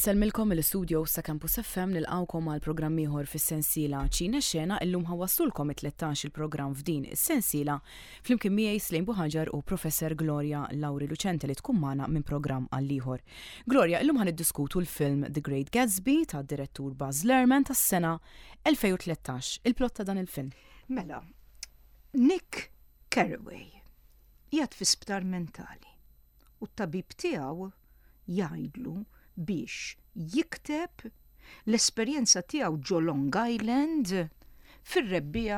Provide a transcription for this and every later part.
Inselmilkom il-studio sa Campus FM nilqawkom għal programm ieħor fis-sensiela Ċina xena illum ħawassulkom it-13 il-programm f'din is-sensiela flimkien miegħi Slejn Buħaġar u Professor Gloria Lauri Luċenti li tkun magħna minn programm għal ieħor. Gloria, illum ħaniddiskutu l-film The Great Gatsby tad-direttur Baz Luhrmann tas-sena 2013. Il-plott ta' dan il-film. Mela, Nick Carraway jgħid fi sptar mentali u t-tabib tiegħu jgħidlu biex jikteb l-esperjenza tiegħu ġo Long Island fir-rebbija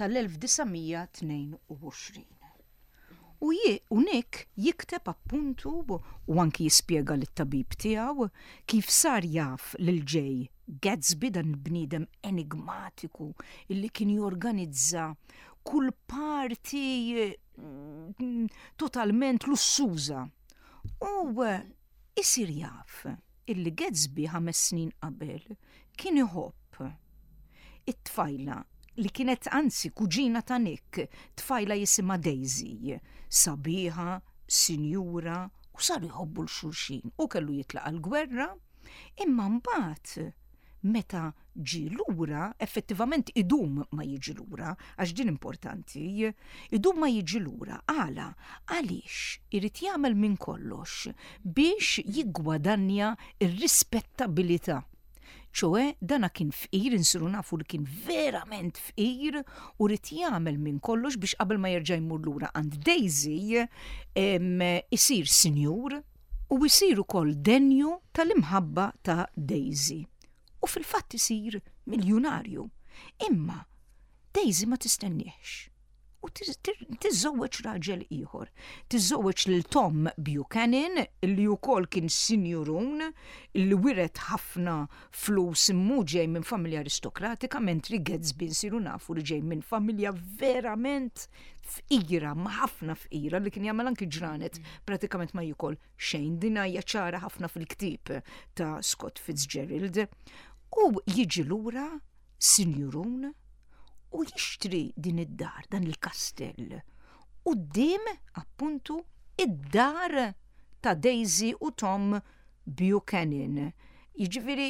tal-1922. U Nick jikteb appuntu u anki jispjega lit-tabib tiegħu kif sar jaf lil J. Gatsby dan il-bniedem enigmatiku illi kien jorganizza kull parti totalment lussuża. U isir jaf illi Gatsby 5 snin qabel kien iħobb it-tfajla li kienet anzi kuġina ta' Nick, tfajla jisimha Daisy, sabiħa, sinjura u saru jħobbu l-xulxin u kellu jitlaq għall-gwerra, imma mbagħad meta ġi lura, effettivament idum ma jiġi lura, għax din importanti, idum ma jiġi lura, għaliex irid jagħmel minn kollox biex jiggwadanja ir-rispettabilità. ċoe, dana kien fqir, insiru nafu li kien verament fqir u rid jagħmel minn kollox biex qabel ma jerġa' jmur lura għand Daisy isir sinjur u jsir ukoll denju tal-imħabba ta' Daisy. U fil-fatt isir miljonarju. Imma Daisy ma tistenniex. U tiżżewweġ raġel ieħor. Tiżżewweġ lil Tom Buchanan, illi wkoll kien sinjurun, illi wiret ħafna flus immu ġej minn familja aristokratika, mentri Gatsby nsiru nafu li ġej minn familja verament fqira, ma ħafna fqira li kien jagħmel anki ġranet pratikament ma jkoll xejn. Din hija ċara ħafna fil-ktieb ta' Scott Fitzgerald. U jiġi lura sinjurun u jixtri din id-dar, dan il-kastell. Quddiem appuntu id-dar ta' Daisy u Tom Buchanan. Jiġifieri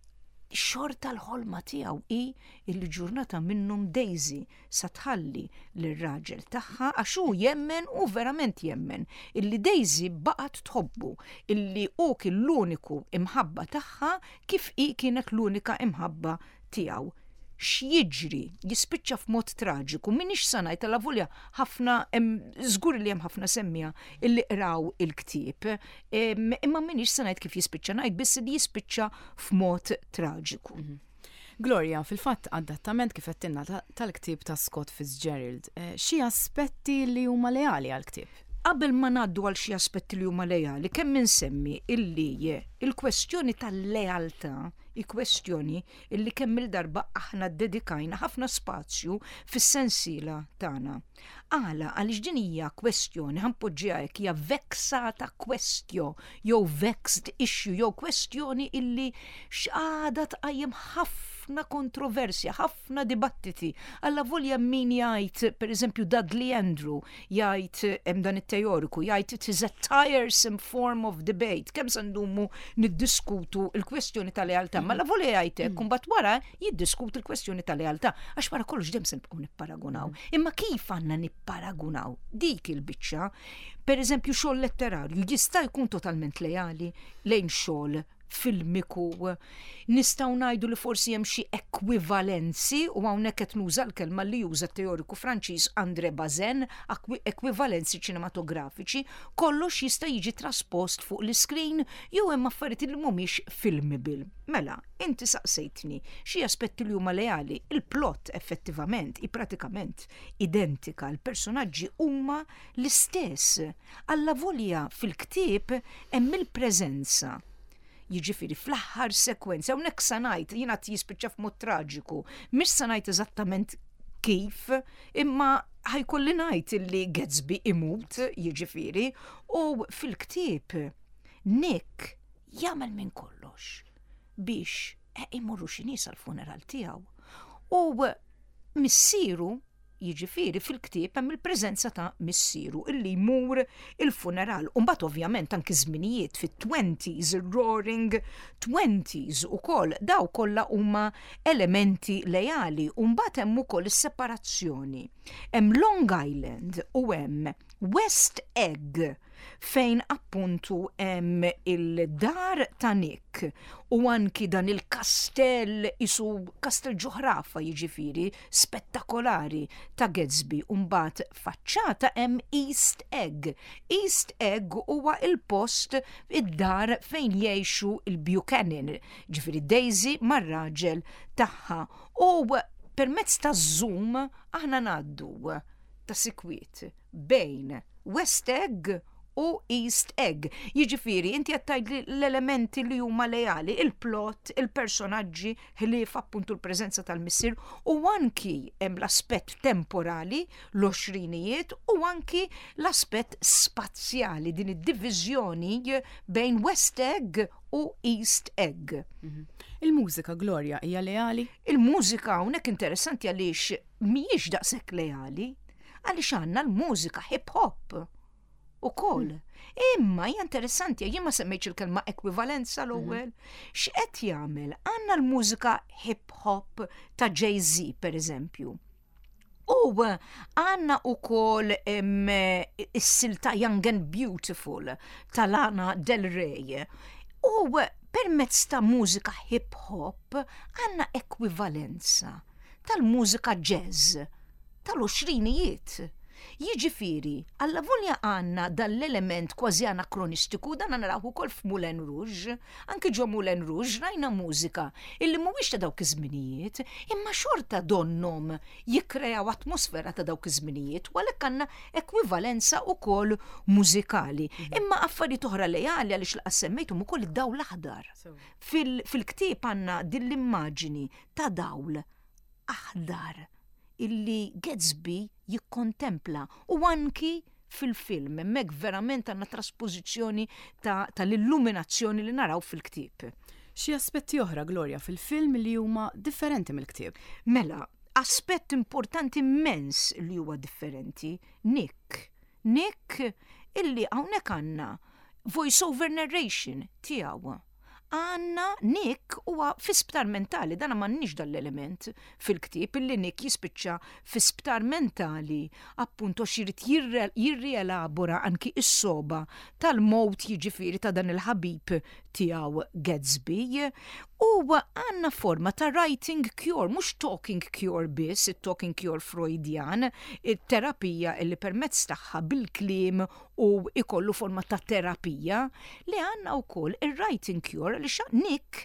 xorta l-ħolma tiegħu hi illi ġurnata minnhom Daisy sa tħalli lir-raġel tagħha għax hu jemmen u verament jemmen illi Daisy baqgħet tħobbu, illi hu kien l-uniku imħabba tagħha kif hi kienet l-unika imħabba tiegħu. X'jiġri jispiċċa f'mod traġiku, minix sanajt tal-avolja ħafna żgur li hemm ħafna semmija illi qraw il-ktieb, imma minix sanajt kif jispiċċa, ngħid biss li jispiċċa f'mod traġiku. Gloria, fil-fatt adattament kif qedtilna tal-ktieb ta' Scott Fitzgerald, xi aspetti li huma leali għall-ktieb? Qabel ma ngħaddu għal xi aspetti li huma leali, kemm insemmi illi il-kwestjoni tal-lealtà kwestjoni illi kemm il-darba aħna dedikajna ħafna spazju fis-sensiela tagħna. Għaliex din hija kwestjoni ħanpoġġiha hekk hija vexata question jew vexed issue jew kwestjoni illi x'għada tqajjem ħafna kontroversja, ħafna dibattiti. Alla volja min jgħid pereżempju Dudley Andrew jgħid hemm dan it-teoriku jgħid it is a tiresome form of debate. Kemm se ndumu niddiskutu il-kwestjoni tal-lealtà, ma la volja jgħid kumbat wara jiddiskutu l-kwestjoni tal-lealtà għax wara kollox dem se nibqgħu nipparagunaw. Imma kif għandna nipparagunaw dik il-biċċa, pereżempju xogħol letterarju jista' jkun totalment lejali lejn xogħol filmiku, nistgħu ngħidu li forsi hemm xi ekwivalenzi u hawnhekk qed nuża l-kelma li juża t-teoriku Franċiż André Bazin, ekwivalenzi ċinematografiċi, kollox jista' jiġi traspost fuq l-iskrin jew hemm affarijiet li mhumiex filmable. Mela, inti saqsejtni xi aspetti li huma leali, il-plott effettivament pratikament identika, l-personaġġi huma l-istess. Alla volja fil-ktieb hemm il-preżenza. Jiġifieri fl-aħħar sekwenza, hawnhekk sa ngħid jiena jispiċċa f'mod traġiku, mhix sa ngħid eżattament kif, imma ħajkolli ngħid illi Gatsby imut, jiġifieri, u fil-ktieb Nick jagħmel minn kollox biex imorru xi nies għall-funeral tiegħu. U missieru jiġifieri fil-ktieb hemm il-preżenza ta' missieru illi jmur il-funeral. U mbagħad ovvjament anki żminijiet fit-20s, il-Roaring 20s ukoll daw kollha huma elementi lejali. U mbagħad hemm ukoll is-separazzjoni. Hemm Long Island u hemm West Egg fejn appuntu hemm il-dar ta' Nick u anki dan il-kastell isu kastell ġoħrafa jiġifieri spettakolari ta' Gatsby u mbagħad faċċata hemm East Egg. East Egg huwa il-post id-dar fejn jgħixu il-Buchanan, ġifieri Daisy mar-raġel tagħha. U permezz ta' Zoom aħna ngħaddu ta' sikwiet bejn West Egg u East Egg. Jiġifieri inti qed tgħidli l-elementi li huma lejali, il-plot, il-personaġġi, ħlief appuntu l-preżenza tal-missier u anki hemm l-aspett temporali, l-20ijiet u anki l-aspett spazjali din id-diviżjoni bejn West Egg u East Egg. Il-mużika, Gloria, hija lejali? Il-mużika hawnhekk interessanti għaliex mhijiex daqshekk lejali, għaliex għandna l-mużika hip-hop ukoll. Imma hija interessanti, jien ma semmejtx il-kelma ekwivalenza l-ewwel. X'qed jagħmel? Għandna l-mużika hip-hop ta' Jay-Z pereżempju. U għandna wkoll is-silta Young and Beautiful ta' Lana Del Rey. U permezz ta' mużika hip-hop għandna ekwivalenza tal-mużika jazz tal-20ijiet. Jiġifieri, alla volja għandna dan l-element kważi anakronistiku dan naraw ukoll f'Moulin Rouge, anke ġo Moulin Rouge rajna mużika illi mhuwiex ta' dawk iż-żminijiet, imma xorta donnom jikkreaw atmosfera ta' dawk iż-żminijiet u għalhekk għandna ekwivalenza ukoll mużikali. Imma affarijiet oħra lejali għaliex laqas semmejthom ukoll id-dawl l-aħdar. Fil-ktieb għandna din l-immaġini ta' dawl aħdar illi Gatsby jikkontempla u anki fil-film, hemmhekk verament għandna trasposizzjoni tal-illuminazzjoni li naraw fil-ktieb. Xi aspetti oħra, Gloria, fil-film li huma differenti mill-ktieb? Mela, aspett importanti immens li huwa differenti, Nick. Nick illi hawnhekk għandna voice-over narration tiegħu. Għanna Nick huwa fi sptar mentali, dana m'għandniex dal-element fil-ktieb illi Nick jispiċċa fi sptar mentali appunto xirid jirrielabora anki is-soba tal-mowt jiġifieri ta' dan il-ħabib tiegħu Gatsby. U għandna forma ta' writing cure, mhux talking cure biss, it-talking cure Freudian, it-terapija illi permezz tagħha bil-kliem u ikollu forma ta' terapija li għandna wkoll il-writing cure li Nick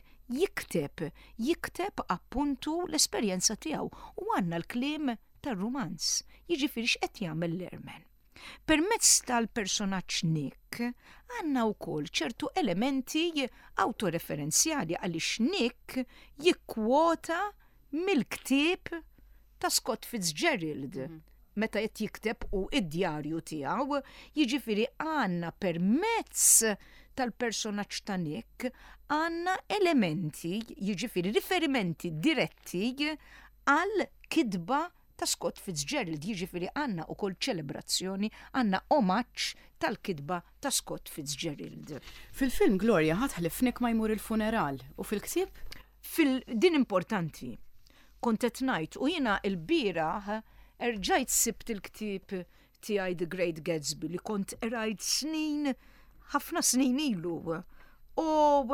jikteb appuntu l-esperjenza tiegħu u għandna l-kliem tar-rumanz. Jiġifieri x'qed jagħmel Lerman. Permezz tal-personaġġ Nick għandna wkoll ċertu elementi autoreferenzjali għaliex Nick jikkwota mill-ktieb ta' Scott Fitzgerald. Meta qed jikteb u id-djarju tiegħu, jiġifieri għandna permezz tal-personaġġ ta' Nick għandna elementi, jiġifieri riferimenti diretti għal kidba ta' Scott Fitzgerald, jiġifieri għandna wkoll ċelebrazzjoni, għandna omaġġ tal-kidba ta' Scott Fitzgerald. Fil-film Gloria ħadħlif Nick ma jmur il-funeral u fil-ktieb? Din importanti. Kont qed ngħid u jiena l-bieraħ erġajt sibt il-ktieb tiegħi The Great Gatsby li kont rajt ħafna snin ilu. U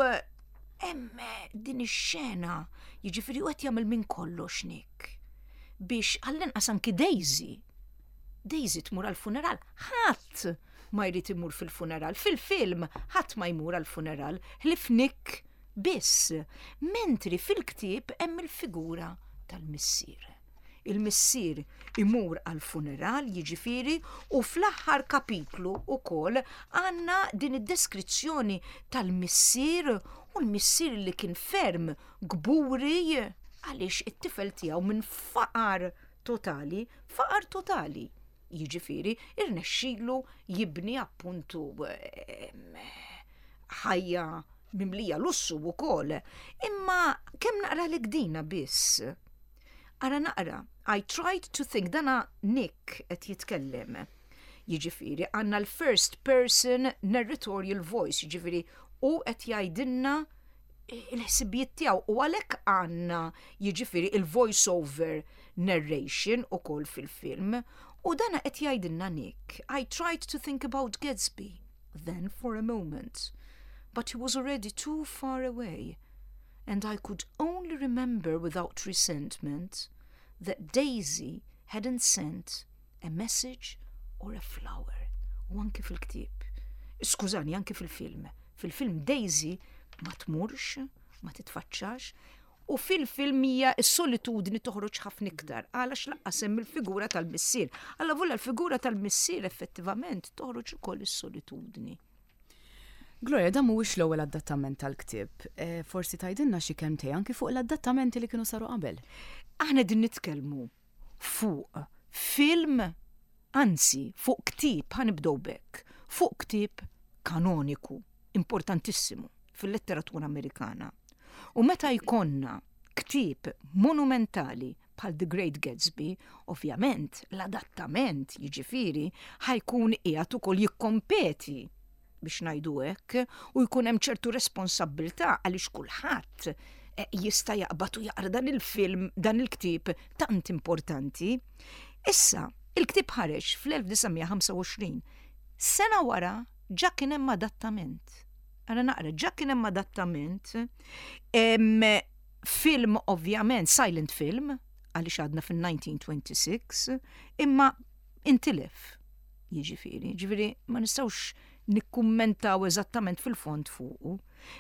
hemm din ix-xena, jiġifieri qed jagħmel minn kollox Nick. Biex għall-inqas anki Daisy tmur għal-funeral, ħadd ma jrid imur fil-funeral. Fil-film ħadd ma jmur għal-funeral, ħlif Nick biss. Mentri fil-ktieb hemm il-figura tal-missier. Il-missier imur għal-funeral jiġifieri u fl-aħħar kapitlu ukoll għandna din id-deskrizzjoni tal-missier u l-missier li kien ferm gburi għaliex it-tifel tiegħu minn faqar totali, jiġifieri irnexxielu jibni appuntu ħajja mimlija lussu wkoll. Imma kemm naqra lek dina biss. Ara naqra, I tried to think, dana Nick qed jitkellem. Jiġifieri għandna l-first person narratorial voice, jiġifieri u qed jgħidilna il-ħsibijiet tiegħu u għalhekk għandna jiġifieri il-voice over narration ukoll fil-film u dana qed jgħidilna Nick. I tried to think about Gatsby then for a moment, but he was already too far away, and I could only remember without resentment that Daisy hadn't sent a message or a flower. U anke fil-ktib. Skużani, anke fil-film. Fil-film Daisy ma tmurx, ma titfaċċax, u fil-film hija s-solitudni toħroġ ħafna iktar, għalax laqqas hemm il-figura tal-missier. Alla vulla l-figura tal-missier effettivament toħroġ ukoll is-solitudni. Gloria, da mhuwiex l-ewwel adattament tal-ktieb. Forsi tgħidilna xi kemmtej anki fuq l-adattamenti li kienu saru qabel. Aħna din nitkellmu fuq film, anzi fuq ktieb ħanibdew bekk, fuq ktieb kanoniku, importantissimu fil-letteratura Amerikana. U meta jkonna ktieb monumentali bħal The Great Gatsby, ovvjament l-adattament jiġifieri ħajkun qiegħed ukoll jikkompeti biex ngħidu hekk u jkun hemm ċertu responsabbiltà għaliex kulħadd jista' jaqbad u jaqra dan il-film, dan il-ktieb tant importanti. Issa, il-ktieb ħareġ fl-1925. Sena wara ġa kien hemm adattament. Għana naqra, ġa kien hemm adattament, film ovvjament, silent film, għaliex għadna fil-1926, imma intilef, jiġifieri ma nistgħux nikkummentaw eżattament fil-fond fuqu.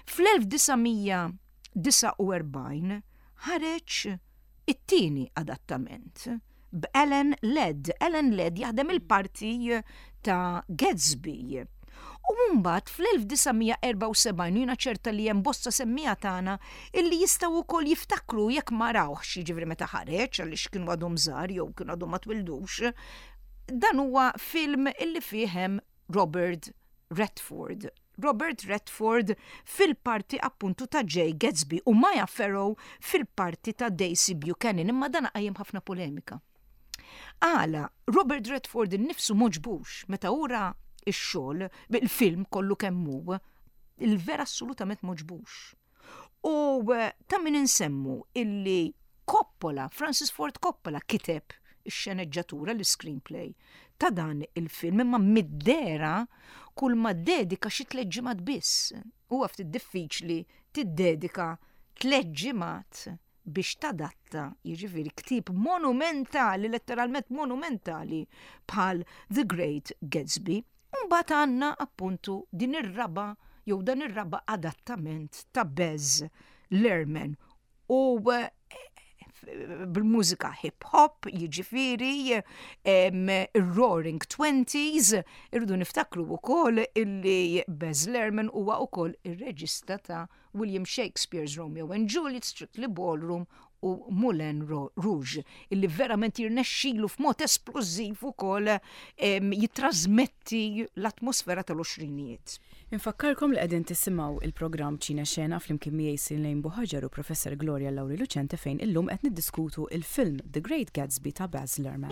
Fl-1949 ħareġ it-tieni adattament b'Ellen Ladd. Ellen Ladd jaħdem il-parti ta' Gatsby. U mbagħad fl-1974 jiena ċerta li hemm bosta semmija tagħna illi jistgħu wkoll jiftakru jekk ma rawx, jiġifieri meta ħareġ għaliex kienu għadhom żgħar jew kienu għadhom ma twildux. Dan huwa film illi fih hemm Robert Redford. Robert Redford fil-parti appuntu ta' J. Gatsby u Maya Farrow fil-parti ta' Daisy Buchanan, imma dan qajjem ħafna polemika. Għala, Robert Redford innifsu moġbux meta ura ix-xogħol bil-film kollu kemm hu, il-vera assolutament moġbux. U ta' min insemmu illi Coppola, Francis Ford Coppola kiteb ix-xenegġatura l-screenplay ta' dan il-film imma middera kull ma dedika xi 3 ġimgħat biss. Huwa ftit diffiċli tiddedika 3 ġimgħat biex tadatta, jiġifieri ktieb monumentali, letteralment monumentali bħal The Great Gatsby. Mbagħad għandna appuntu din ir-raba' jew dan ir-raba' adattament ta' Baz Luhrmann u bil-mużika hip-hop, jiġifieri Roaring Twenties, irridu niftakru wkoll illi Baz Luhrmann huwa wkoll ir-reġista ta' William Shakespeare's Romeo and Juliet, Strictly Ballroom u Moulin Rouge, illi verament jirnexxilu f'mod esplużiv ukoll jitrasmetti l-atmosfera tal-20ijiet. Infakkarkom li qegħdin tisimgħu il-programm Ċina Xena flimkien miegħi Slejmbu Ħaġar u Professor Gloria Lawri Lucente fejn illum qed niddiskutu il-film The Great Gatsby ta' Baz Luhrmann.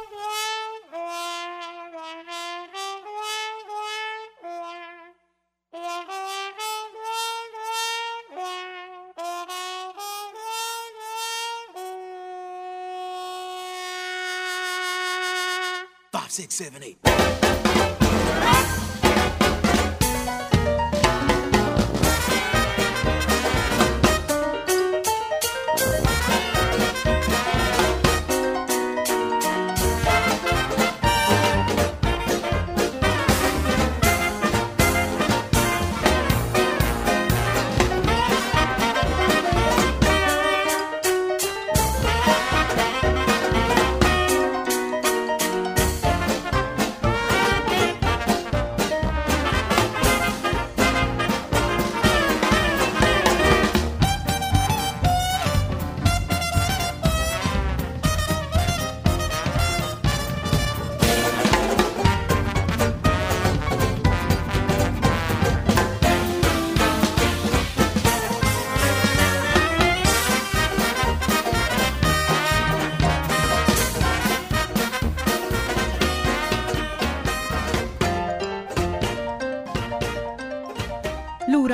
Five, six, seven, eight.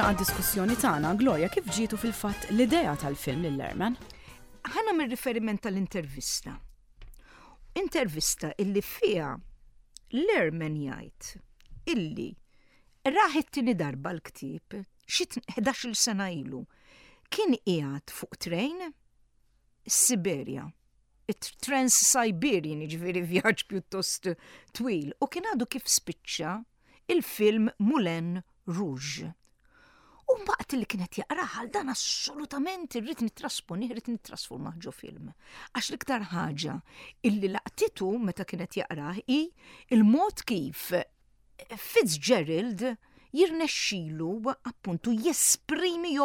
Lura għad-diskussjoni tagħna, Gloria, kif ġietu fil-fatt l-idea tal-film lil Lerman? Ħana mir riferiment tal-intervista. Intervista illi fija Lerman jgħid illi raħ it-tieni darba l-ktieb xi 11 sena ilu kien qiegħed fuq trejn Siberja. Trans-Siberian, ġifieri vjaġġ pjuttost twil, u kien għadu kif spiċċa il-film Moulin Rouge. U mbagħad li kienet jaqrah għal dan assolutament irrid nittrasformah ġo film. Għax l-iktar ħaġa illi laqtitu meta kienet jaqrah hi il-mod kif Fitzgerald jirnexxilu appuntu jesprimi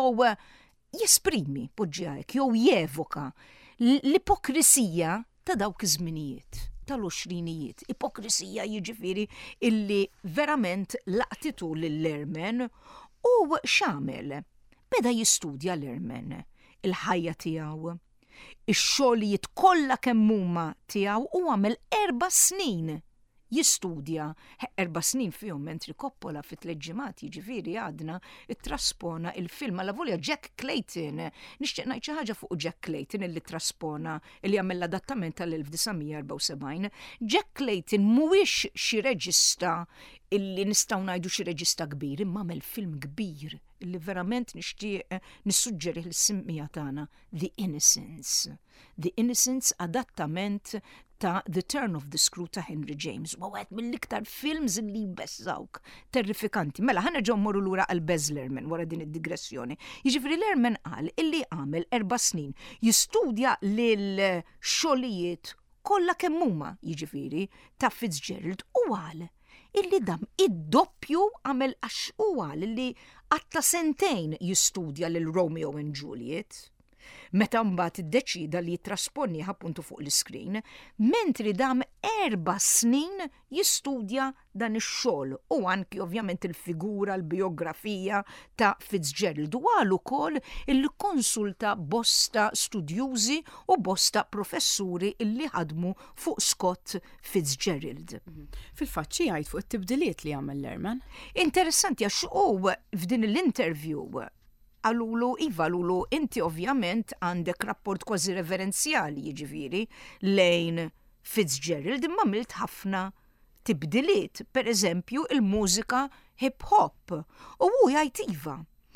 poġġjajk jew jevoka l-ipokrisija ta' dawk iż-żminijiet tal-20ijiet. Ipokrisija jiġifieri illi verament laqtitu lil Lerman u x'għamel. Beda jistudja Lerman il-ħajja tiegħu, ix-xogħlijiet kollha kemm huma tiegħu u għamel 4 snin jistudja 4 snin fihom mentri Coppola fit-tleġġimati jiġifieri għadna ittraspona il-film alla volja Jack Clayton. Nixtieq ngħid xi ħaġa fuq Jack Clayton illi traspona illi għamel l-adattament tal-1974. Jack Clayton mhuwiex xi reġista illi nistgħu ngħidu xi reġista kbir, imma għamel film kbir illi verament nixtieq nissuġġerih lis-simmija tagħna The Innocents. The Innocents adattament ta' The Turn of the Screw ta' Henry James. U għed mill-iktar films li jbeżawk terrifikanti. Mela, ħana ġo mmorru lura għal Baz Lerman wara din id-digressjoni. Jiġifieri Lerman qal illi għamel 4 snin jistudja lil xogħlijiet kollha kemm huma jiġifieri ta' Fitzgerald u qal illi dam id-doppju għamel għax u qal illi għatta 2 sentejn jistudja lil Romeo and Juliet. Meta mbagħad iddeċida li jitrasponni appuntu fuq l-iskrin, mentri dam 4 snin jistudja dan ix-xogħol u anki ovvjament il-figura, l-biografija ta' Fitzgerald. U għal ukoll il-konsulta bosta studjużi u bosta professuri illi ħadmu fuq Scott Fitzgerald. Fil-fatt xi jgħid fuq it-tibdiliet li għamel Lerman? Interessanti għax u f'din l-interview għalulu, Iva, għalulu, inti ovvjament għandek rapport kważi reverenzjali jiġifieri lejn Fitzgerald imma milt ħafna tibdiliet, per eżempju il-mużika hip-hop. U jgħid Iva,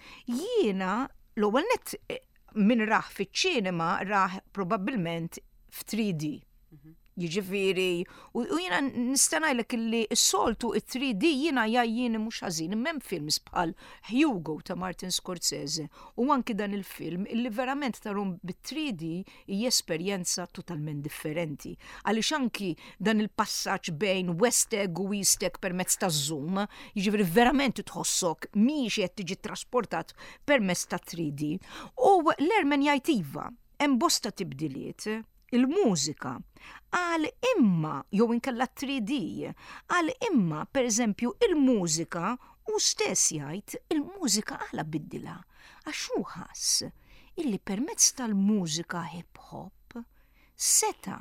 jiena l-ewwel nett min raħ fiċ-ċinema raħ probabbilment f'3D. Jiġifieri, u jiena nista' ngħidlek illi s-soltu it-3D jiena jgħajjini mhux ħażin. Hemm films bħal Hugo ta' Martin Scorsese u anki dan il-film illi verament tarhom bit-3D hija esperjenza totalment differenti. Għaliex anki dan il-passaġġ bejn West Egg u East Egg permezz ta' zoom, jiġifieri verament tħossok mhix qed tiġi trasportat permezz ta' 3D. U Lerman jgħid Iva, hemm bosta tibdiliet. Il-mużika għal imma, jew inkella 3D, għal imma, per eżempju, il-mużika u stess jgħid il-mużika għala biddila. Għax hu ħass illi permezz tal-mużika hip-hop seta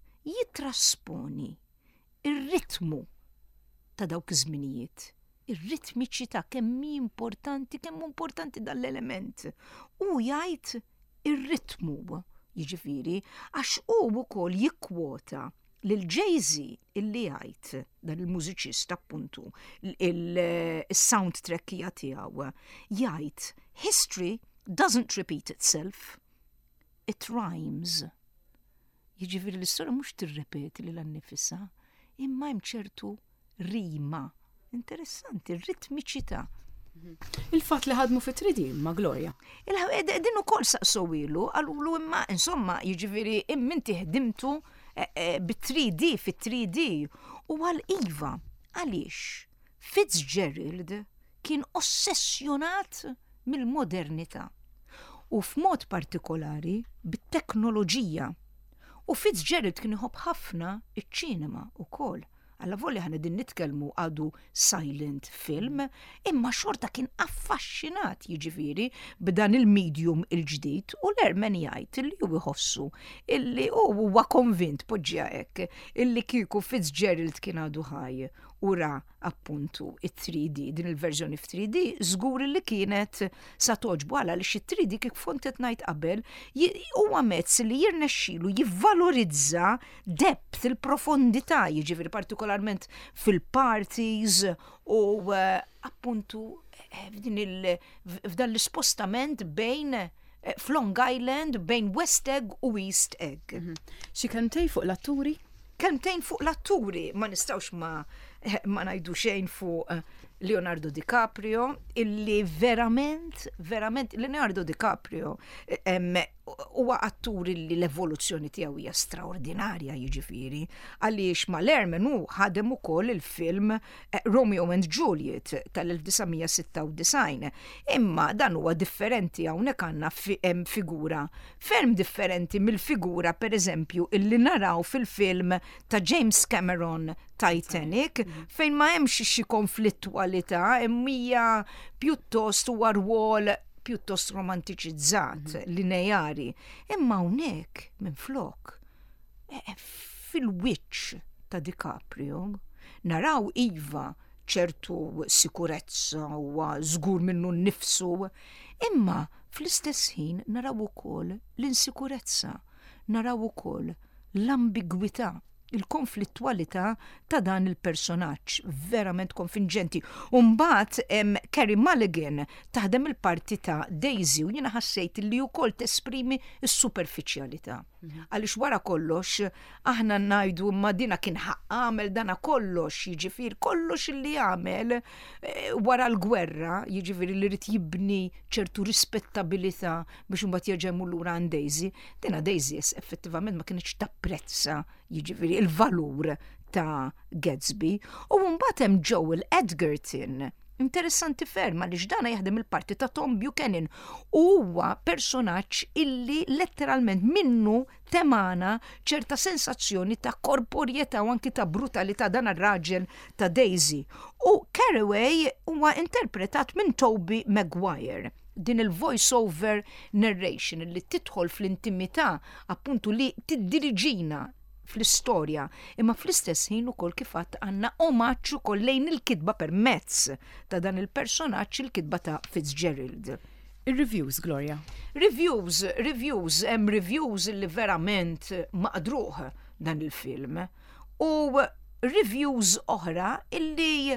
jitrasponi ir-ritmu ta' dawk iż-żminijiet. Ir-ritmiċità kemm importanti dal-element. U jgħid ir-ritmu. Jiġifieri, għax u wkoll jikkwota lil Jay-Z illi jgħid dan il-mużiċista appuntu il-soundtrack hija tiegħu jgħid history doesn't repeat itself, it rhymes. Jiġifieri l-istorja mhux tirrepeti lil annifisha, imma hemm ċertu rima. Interessanti, ritmiċità. Il-fatt li ħadmu fi 3D ma' Gloria. Din ukoll saqsowilu, għalulu imma insomma jiġifieri imminti ħdimtu bit-3D fit-3D u għal Iva għaliex Fitzgerald kien ossessjonat mill-modernità u f'mod partikolari bit-teknoloġija. U Fitzgerald kien iħobb ħafna iċ-ċinema ukoll. Alla volja ħana din nitkellmu għadu silent film, imma xorta kien affaxxinat jiġifieri b'dan il-medium il-ġdid u Lerman jgħid illi hu jħossu illi huwa konvint poġġja hekk illi kieku Fitzgerald kien għadu ħaj ura appuntu it-3D, din il-verżjoni f'3D, żgur li kienet sa toġbu għala li xi-3D kif fontet ngħid qabel, huwa mezz li jirnexxielu jivvalorizza depth il-profondità, jiġifieri partikolarment fil-parties u appuntu f'dan l-ispostament bejn f'Long Island bejn West Egg u East Egg. Xi kemmtej fuq l-atturi? Kemmtejn fuq l-atturi, ma nistawx ma ngħidu xejn fuq Leonardo DiCaprio, illi verament Leonardo DiCaprio huwa attur illi l-evoluzzjoni tiegħu hija straordinarja jiġifieri, għaliex mal-Ermen hu ħadem ukoll il-film Romeo and Juliet tal-1996. Imma dan huwa differenti hawnhekk għandna figura ferm differenti mill-figura pereżempju illi naraw fil-film ta' James Cameron Titanic, fejn ma hemmx xi konflittualità, hija pjuttost huwa rwol pjuttost romantiċizzat, lineari. Imma hawnhekk minflok fil-wiċċ ta' DiCaprio naraw iva ċertu sikurezza u żgur minnu nnifsu, imma fl-istess ħin naraw ukoll l-insikurezza, naraw ukoll l-ambigwità, il-konflittualità ta' dan il-personaġġ verament konfingenti. U mbagħad Carey Mulligan taħdem il-parti ta' Daisy u jiena ħassejt li wkoll tesprimi s-superfiċjalità. Għaliex wara kollox aħna ngħidu imma dina kien għamel dana kollox, jiġifier kollox li għamel wara l-gwerra, jiġifieri li rid jibni ċertu rispettabilità biex imbagħad jerġgħu lura għand Daisy. Dina Daisy effettivament ma kienx tapprezza jiġifieri il-valur ta' Gatsby. U mbagħad hemm Joel Edgerton. Interessanti ferm għaliex dana jaħdem il-parti ta' Tom Buchanan. Huwa personaġġ illi letteralment minnu temana ċerta sensazzjoni ta' korporjetà u anki ta' brutalità dan ar-raġel ta' Daisy. U Carraway huwa interpretat minn Tobey Maguire. Din il-voice-over narration li tidħol fl-intimità appuntu li tiddiriġina fl-istorja, imma fl-istess ħin ukoll kif għadd għandna omaġġ ukoll lejn il-kitba permezz ta' dan il-personaġġ il-kitba ta' Fitzgerald. Ir-reviews, Gloria. Reviews, hemm reviews li verament maqdruh dan il-film. U reviews oħra illi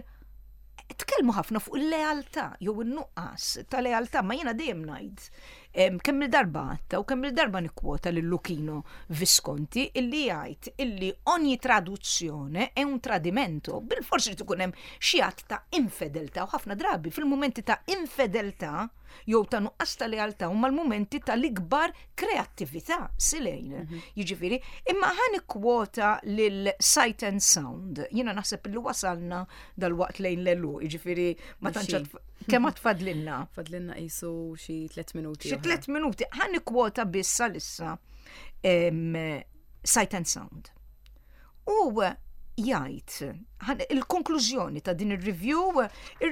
tkellmu ħafna fuq il-lealtà jew in-nuqqas ta' lealtà, ma jiena dejjem ngħid kemm il-darba u kemm il-darba nikkwota lil Luchino Visconti illi jgħid illi ogni traduzzjone è un tradimento. Bil-forsi tkun hemm xi att ta' infedeltà u ħafna drabi fil-mumenti ta' infedeltà jew ta' nuqqas ta' lealtà huma l-mumenti tal-ikbar kreattività silejn. Jiġifieri, imma ħa nikkwota lil Sight and Sound. Jiena naħseb li wasalna dal-waqt lejn l-elu, jiġifieri ma tantx kemm tfadlilna. Fadlilna qisu xi 3 minuti. Xi 3 minuti. Ħa nikkwota bissa lissa Sight and Sound. U jgħid il-konklużjoni ta' din ir-review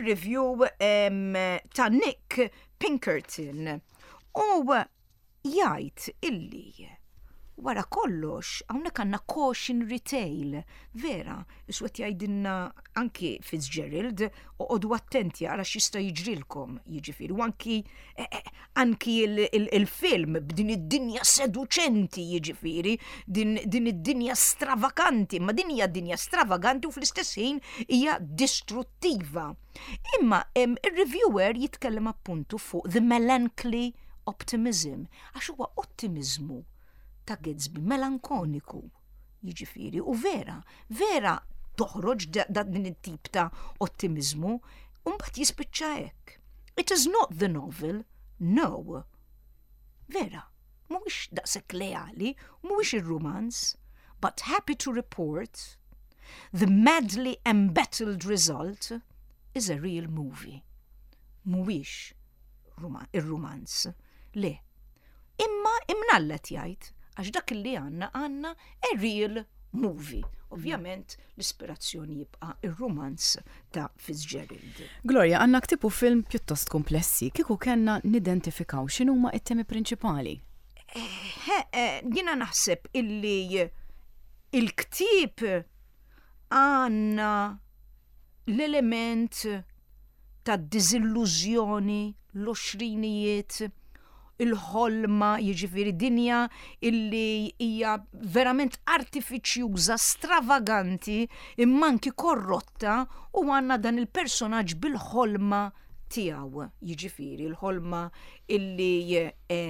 ta' Nick Pinkerton. U jgħid illi wara kollox hawnhekk għandna caution retail, vera, iswed jgħidilna anki Fitzgerald oqgħodu attenti ara x'jista' jiġrilkom, jiġifieri, u anki il-film b'din id-dinja seduċenti, jiġifieri, din id-dinja stravaganti, ma din hija dinja stravaganti u fl-istess ħin hija distruttiva. Imma ir-reviewer jitkellem appuntu fuq the melancholy optimism, għax huwa ottimizmu ta' Gatsby melankoniku, jiġifieri, u vera toħroġ din it-tip ta' ottimizmu u mbagħad jispiċċa hekk. It is not the novel, no. Vera, mhuwiex daqshekk leali, mhuwiex ir-romanz, but happy to report the madly embattled result is a real movie. Mhuwiex ir-romanz, le. Imma imnallet jgħid għax dak li għanna a real movie. Ovvjament l-ispirazzjoni jibqa' ir-romanz ta' Fitzgerald. Gloria, għandna ktibu film pjuttost komplessi, kieku kellna nidentifikaw x'inhuma t-temi prinċipali. Jiena naħseb illi il-ktib għandna l-element ta' diżillużjoni, l-20ijiet, il-ħolma, jiġifieri dinja illi hija verament artifiċjuża, stravaganti, imma anki korrotta u għandna dan il-personaġġ bil-ħolma tiegħu, jiġifieri l-ħolma illi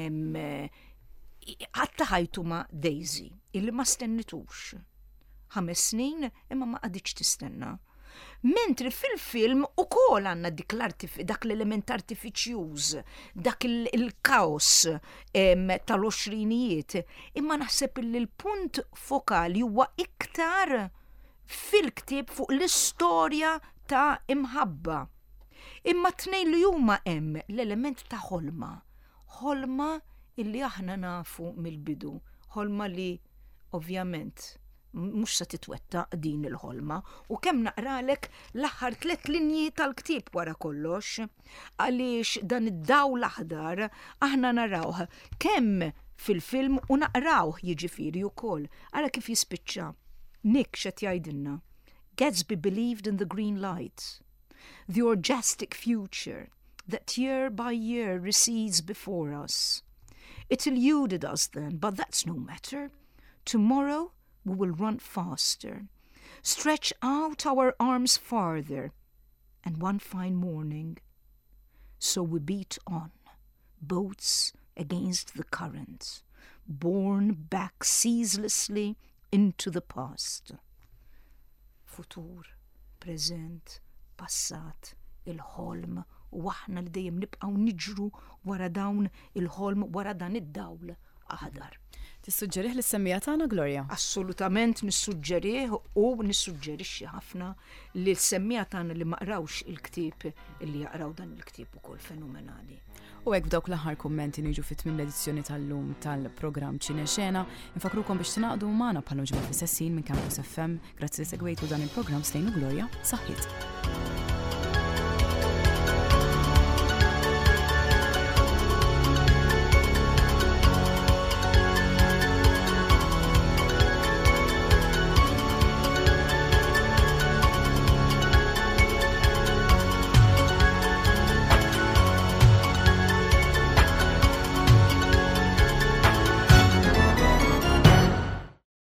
għatta ħajtu ma' Daisy, illi ma stennitux 5 snin imma ma qaditx tistenna. Mentri fil-film ukoll għandna dak l-element artifiċjuż, dak il-kaos tal-20ijiet, imma naħseb li l-punt fokali huwa iktar fil-ktieb fuq l-istorja ta' imħabba. Imma tnejn li huma hemm l-element ta' ħolma illi aħna nafu mill-bidu, ħolma li ovvjament mux sa titwetta din il-ħolma u kemm naqralek l-aħħar 3 linji tal-ktieb wara kollox għaliex dan id-dawl l-aħdar aħna narawh kemm fil-film u naqrawh jiġifieri wkoll ara kif jispiċċa. Nick x'qed jgħidilna. Gatsby believed in the green light, the orgiastic future that year by year recedes before us. It eluded us then, but that's no matter. Tomorrow we will run faster, stretch out our arms farther, and one fine morning, so we beat on, boats against the current, borne back ceaselessly into the past. Futur, present, passat, il-ħolm, u aħna li dejjem nibqgħu niġru wara dawn il-ħolm wara dan id-dawl aħdar. Tissuġġerih li s-semmija tagħna Gloria? Assolutament nissuġġerih u nissuġġerixxi ħafna li l-semmija tagħna li ma qrawx il-ktieb illi jaqraw dan il-ktieb ukoll fenomenali. U hekk b'dawk l-aħħar kummenti niġu fit-tmiem l-edizzjoni tal-lum tal-programm Ċinexxena, infakrukom biex tingħaqdu magħna bħal ġimgħa fis-sessin minn Campus FM. Grazzi li segwejtu dan il-programm Stejnu Gloria, saħħit.